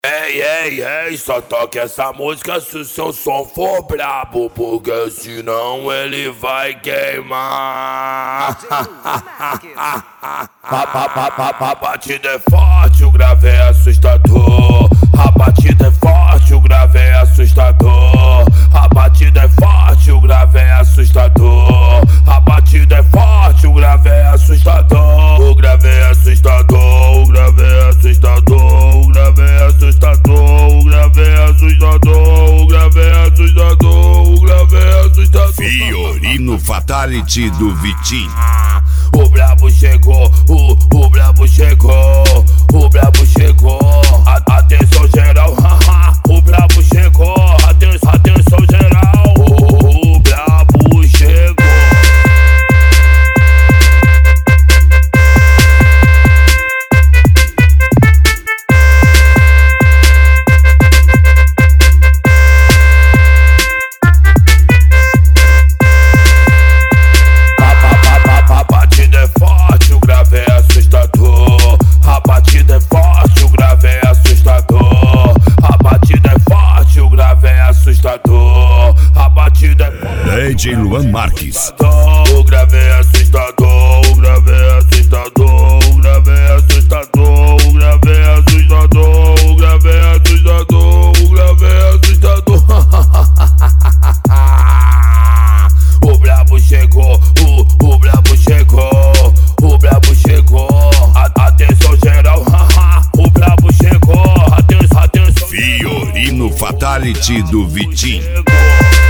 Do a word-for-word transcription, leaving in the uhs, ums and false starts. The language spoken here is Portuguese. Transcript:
Ei, ei, ei, só toque essa música se o seu som for brabo, porque senão ele vai queimar. A batida é forte, o grave é assustador. A batida é forte, o grave é assustador. A batida é forte, o grave é assustador. A batida é forte, o grave é assustador. O grave é assustador, o grave é assustador. O grave é assustador, o grave é assustador. O grave é assustador, o grave é assustador. Fiorino Fatality do Vitinho. O brabo chegou, o, o brabo chegou, o brabo chegou. A, atenção geral, haha, o brabo chegou. Atenção, atenção geral, o, o brabo chegou. A batida é D J Luan Marques. O grave é assustador, o grave é assustador, o grave é assustador, o grave é assustador, o grave é assustador, o grave é assustador. O brabo chegou, o, o brabo chegou, o brabo chegou. A, atenção geral, haha, o brabo chegou. Atenção, atenção. Fiorino Fatality do Vitinho. Chegou.